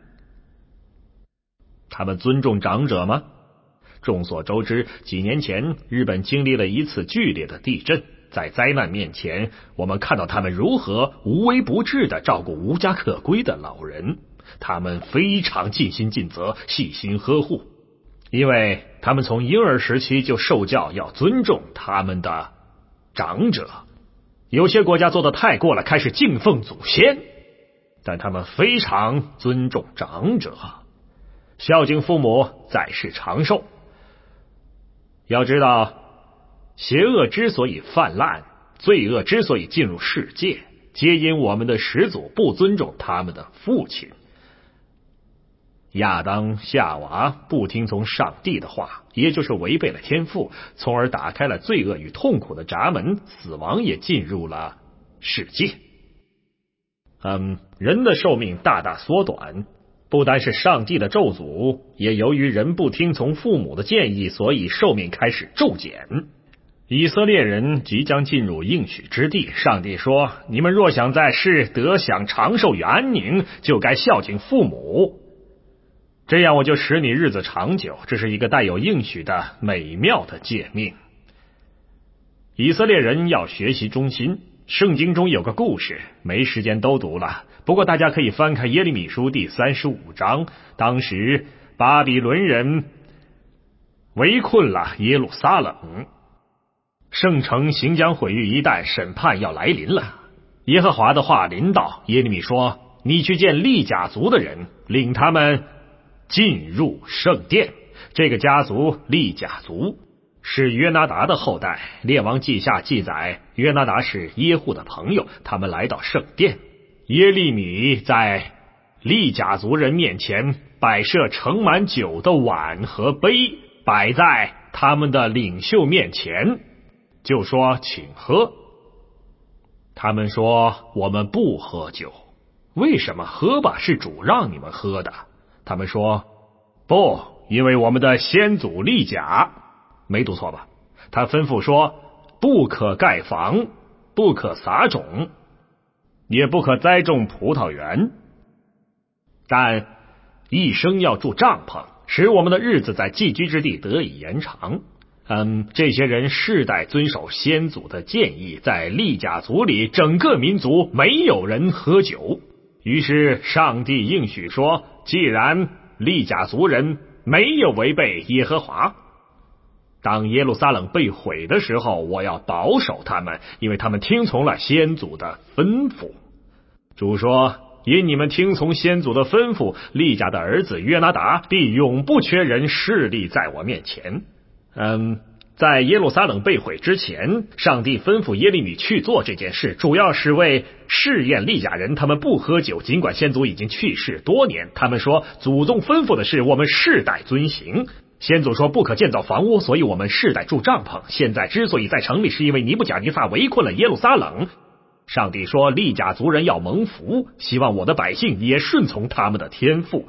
B: 他们尊重长者吗？众所周知，几年前日本经历了一次剧烈的地震，在灾难面前，我们看到他们如何无微不至地照顾无家可归的老人。他们非常尽心尽责，细心呵护，因为他们从婴儿时期就受教要尊重他们的长者。有些国家做得太过了，开始敬奉祖先，但他们非常尊重长者。孝敬父母，在世长寿。要知道，邪恶之所以泛滥，罪恶之所以进入世界，皆因我们的始祖不尊重他们的父亲。亚当夏娃不听从上帝的话，也就是违背了天父，从而打开了罪恶与痛苦的闸门，死亡也进入了世界。嗯，人的寿命大大缩短，不单是上帝的咒诅，也由于人不听从父母的建议，所以寿命开始骤减。以色列人即将进入应许之地，上帝说，你们若想在世得享长寿与安宁，就该孝敬父母。 这样我就使你日子长久，这是一个带有应许的美妙的诫命。以色列人要学习忠心，圣经中有个故事，没时间都读了，不过大家可以翻开耶利米书第三十五章。当时巴比伦人围困了耶路撒冷，圣城行将毁誉一旦，审判要来临了。耶和华的话临到耶利米说，你去见利甲族的人，领他们进入圣殿。这个家族利甲族是约拿达的后代，列王记下记载，约拿达是耶户的朋友，他们来到圣殿。耶利米在利甲族人面前摆设盛满酒的碗和杯，摆在他们的领袖面前，就说请喝。他们说我们不喝酒。为什么？喝吧，是主让你们喝的。他们说不，因为我们的先祖利甲，没读错吧？他吩咐说，不可盖房，不可撒种，也不可栽种葡萄园，但一生要住帐篷，使我们的日子在寄居之地得以延长。嗯，这些人世代遵守先祖的建议，在利甲族里整个民族没有人喝酒。于是上帝应许说，既然利甲族人没有违背耶和华，当耶路撒冷被毁的时候，我要保守他们，因为他们听从了先祖的吩咐。主说，因你们听从先祖的吩咐，利甲的儿子约拿达必永不缺人势力在我面前。嗯，在耶路撒冷被毁之前，上帝吩咐耶利米去做这件事，主要是为试验利甲人，他们不喝酒，尽管先祖已经去世多年。他们说，祖宗吩咐的事我们世代遵行。先祖说不可建造房屋，所以我们世代住帐篷。现在之所以在城里，是因为尼布甲尼撒围困了耶路撒冷。上帝说，利甲族人要蒙福，希望我的百姓也顺从他们的天父。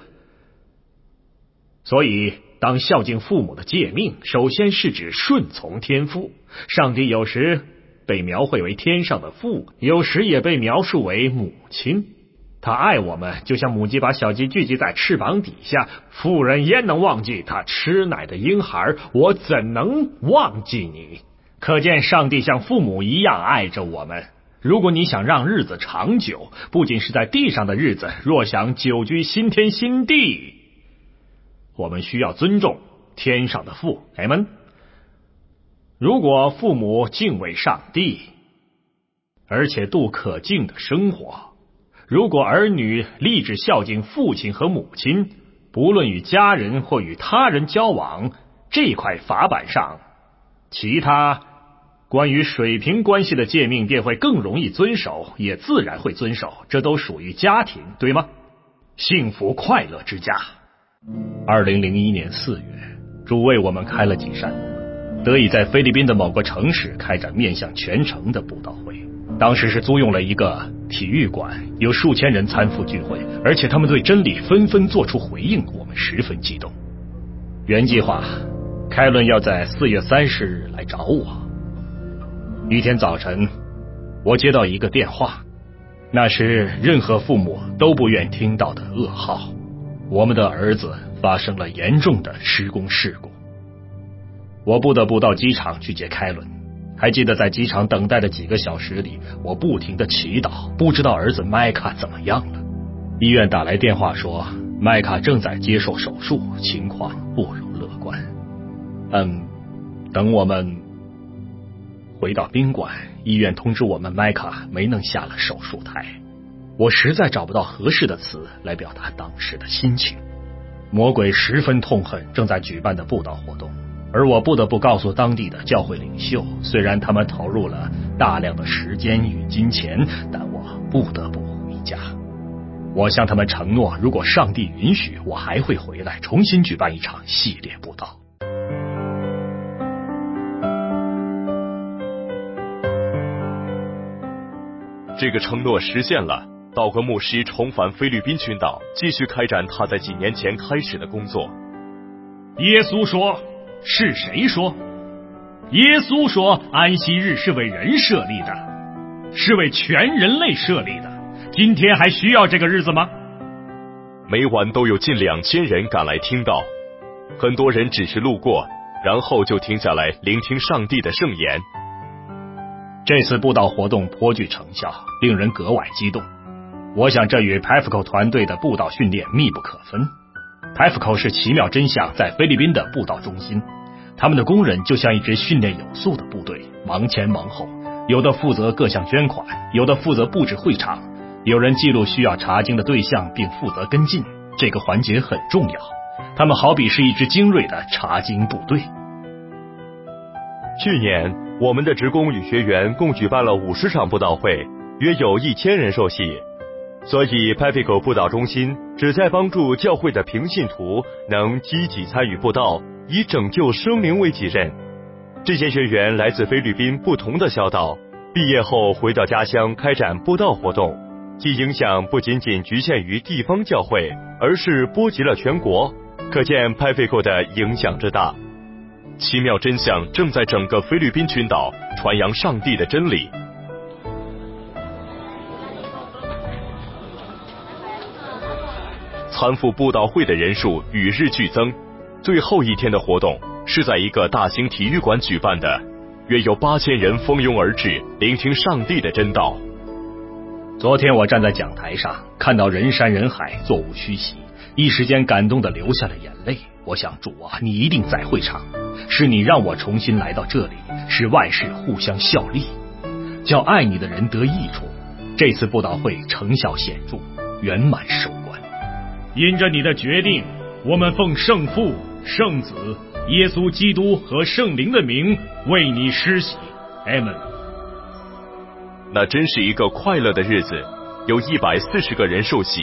B: 所以当孝敬父母的诫命，首先是指顺从天父。上帝有时被描绘为天上的父，有时也被描述为母亲。他爱我们，就像母鸡把小鸡聚集在翅膀底下，妇人焉能忘记他吃奶的婴孩？我怎能忘记你？可见上帝像父母一样爱着我们。如果你想让日子长久，不仅是在地上的日子，若想久居新天新地，我们需要尊重天上的父。阿们。如果父母敬畏上帝，而且度可敬的生活，如果儿女立志孝敬父亲和母亲，不论与家人或与他人交往，这块法板上其他关于水平关系的诫命便会更容易遵守，也自然会遵守，这都属于家庭，对吗？幸福快乐之家。二零零一年四月，主为我们开了几扇门，得以在菲律宾的某个城市开展面向全城的布道会。当时是租用了一个体育馆，有数千人参赴聚会，而且他们对真理纷纷做出回应，我们十分激动。原计划开伦要在四月三十日来找我。一天早晨，我接到一个电话，那是任何父母都不愿听到的噩耗，我们的儿子发生了严重的施工事故。我不得不到机场去接开伦。还记得在机场等待的几个小时里，我不停地祈祷，不知道儿子麦卡怎么样了。医院打来电话说，麦卡正在接受手术，情况不容乐观。嗯，等我们回到宾馆，医院通知我们麦卡没能下了手术台。我实在找不到合适的词来表达当时的心情。魔鬼十分痛恨正在举办的布道活动，而我不得不告诉当地的教会领袖，虽然他们投入了大量的时间与金钱，但我不得不回家。我向他们承诺，如果上帝允许，我还会回来重新举办一场系列布道。
C: 这个承诺实现了，道格牧师重返菲律宾群岛，继续开展他在几年前开始的工作。
B: 耶稣说，是谁说？耶稣说，安息日是为人设立的，是为全人类设立的。今天还需要这个日子吗？
C: 每晚都有近两千人赶来听到，很多人只是路过，然后就停下来聆听上帝的圣言。
B: 这次布道活动颇具成效，令人格外激动。我想这与 P E F C O 团队的布道训练密不可分。P E F C O 是奇妙真相在菲律宾的布道中心，他们的工人就像一支训练有素的部队，忙前忙后，有的负责各项捐款，有的负责布置会场，有人记录需要查经的对象并负责跟进，这个环节很重要。他们好比是一支精锐的查经部队。
D: 去年我们的职工与学员共举办了五十场布道会，约有一千人受洗。所以 P E F C O 布道中心旨在帮助教会的平信徒能积极参与布道，以拯救生灵为己任。这些学员来自菲律宾不同的小岛，毕业后回到家乡开展布道活动，其影响不仅仅局限于地方教会，而是波及了全国，可见 P E F C O 的影响之大。
C: 奇妙真相正在整个菲律宾群岛传扬上帝的真理。参赴布道会的人数与日俱增，最后一天的活动是在一个大型体育馆举办的，约有八千人蜂拥而至，聆听上帝的真道。
B: 昨天我站在讲台上，看到人山人海，座无虚席，一时间感动地流下了眼泪。我想，主啊，你一定在会场，是你让我重新来到这里，使万事互相效力，叫爱你的人得益处。这次布道会成效显著，圆满收官。因着你的决定，我们奉圣父、圣子、耶稣基督和圣灵的名为你施洗。阿们。
C: 那真是一个快乐的日子，有一百四十个人受洗。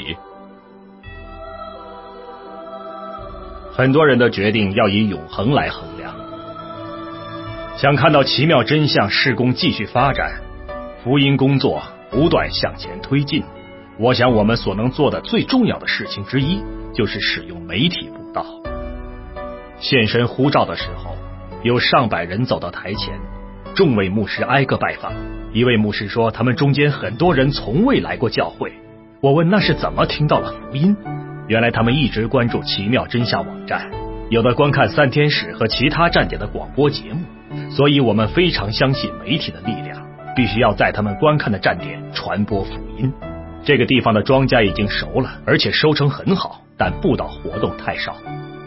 B: 很多人的决定要以永恒来衡量。想看到奇妙真相事工继续发展，福音工作不断向前推进，我想我们所能做的最重要的事情之一，就是使用媒体布道。现身呼召的时候，有上百人走到台前，众位牧师挨个拜访。一位牧师说，他们中间很多人从未来过教会。我问那是怎么听到了福音？原来他们一直关注奇妙真相网站，有的观看三天使和其他站点的广播节目，所以我们非常相信媒体的力量，必须要在他们观看的站点传播福音。这个地方的庄稼已经熟了，而且收成很好，但布道活动太少。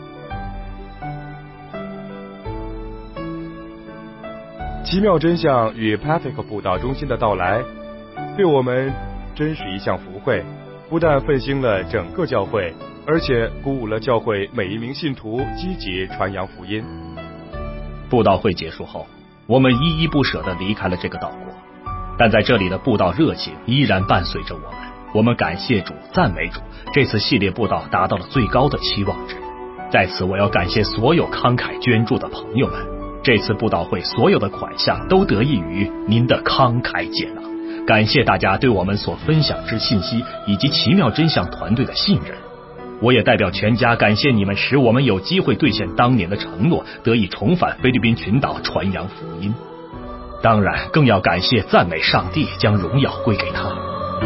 D: 奇妙真相与 P E F C O 布道中心的到来，对我们真是一项福惠，不但振兴了整个教会，而且鼓舞了教会每一名信徒积极传扬福音。
B: 布道会结束后，我们依依不舍地离开了这个岛国，但在这里的布道热情依然伴随着我们。我们感谢主，赞美主，这次系列布道达到了最高的期望值。在此我要感谢所有慷慨捐助的朋友们，这次布道会所有的款项都得益于您的慷慨解囊。感谢大家对我们所分享之信息以及奇妙真相团队的信任。我也代表全家感谢你们，使我们有机会兑现当年的承诺，得以重返菲律宾群岛传扬福音。当然更要感谢赞美上帝，将荣耀归给他。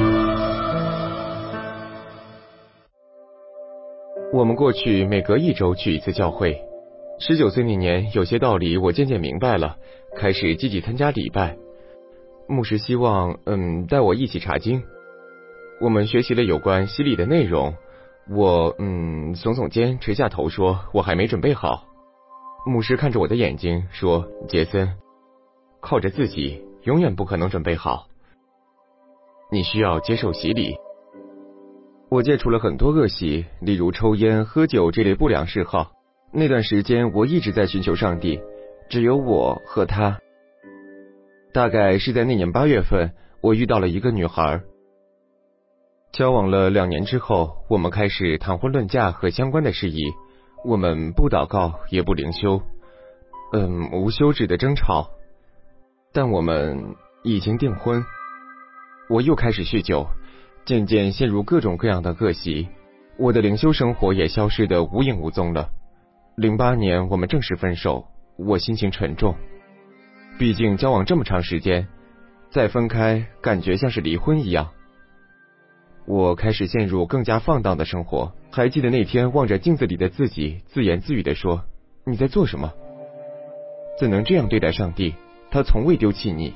E: 我们过去每隔一周去一次教会，十九岁那年有些道理我渐渐明白了，开始积极参加礼拜。牧师希望嗯带我一起查经，我们学习了有关洗礼的内容，我嗯耸耸肩垂下头说我还没准备好。牧师看着我的眼睛说，杰森，靠着自己永远不可能准备好，你需要接受洗礼。我戒除了很多恶习，例如抽烟、喝酒这类不良嗜好。那段时间我一直在寻求上帝，只有我和他。大概是在那年八月份，我遇到了一个女孩。交往了两年之后，我们开始谈婚论嫁和相关的事宜。我们不祷告，也不灵修，嗯，无休止的争吵。但我们已经订婚。我又开始酗酒，渐渐陷入各种各样的恶习，我的灵修生活也消失得无影无踪了。零八年我们正式分手，我心情沉重，毕竟交往这么长时间，再分开感觉像是离婚一样。 我开始陷入更加放荡的生活。还记得那天望着镜子里的自己，自言自语地说：你在做什么？怎能这样对待上帝？他从未丢弃你。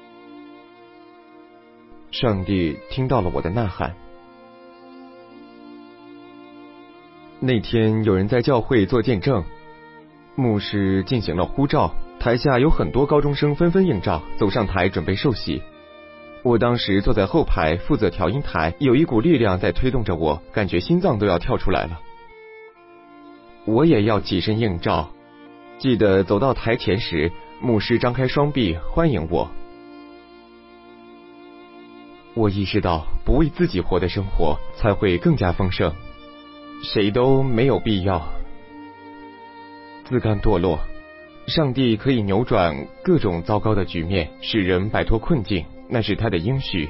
E: 上帝听到了我的呐喊。那天有人在教会做见证，牧师进行了呼召，台下有很多高中生纷纷应召，走上台准备受洗。我当时坐在后排，负责调音台，有一股力量在推动着我，感觉心脏都要跳出来了。我也要起身应召。记得走到台前时，牧师张开双臂欢迎我。我意识到，不为自己活的生活才会更加丰盛。谁都没有必要自甘堕落。上帝可以扭转各种糟糕的局面，使人摆脱困境，那是他的应许。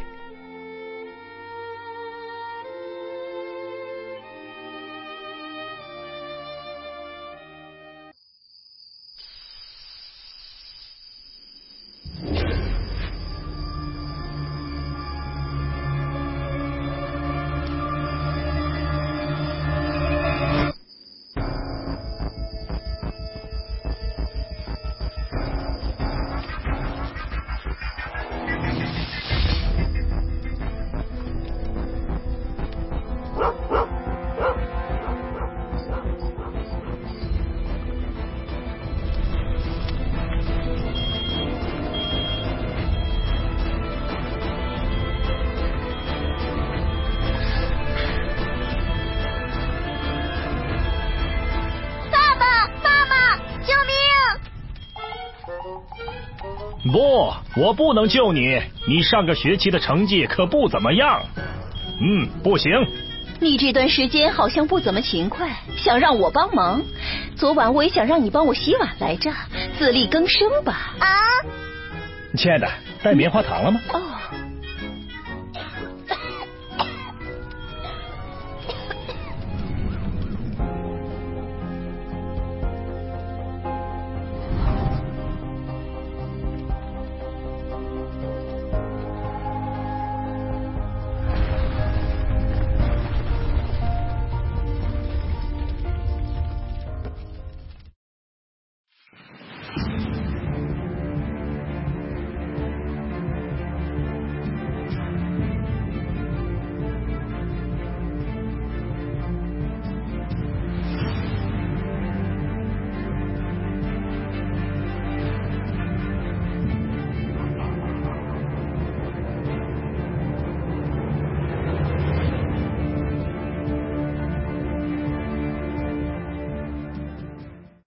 B: 不，我不能救你，你上个学期的成绩可不怎么样。嗯，不行。
F: 你这段时间好像不怎么勤快，想让我帮忙。昨晚我也想让你帮我洗碗来着，自力更生吧。
G: 啊，
B: 亲爱的，带棉花糖了吗？
F: 哦。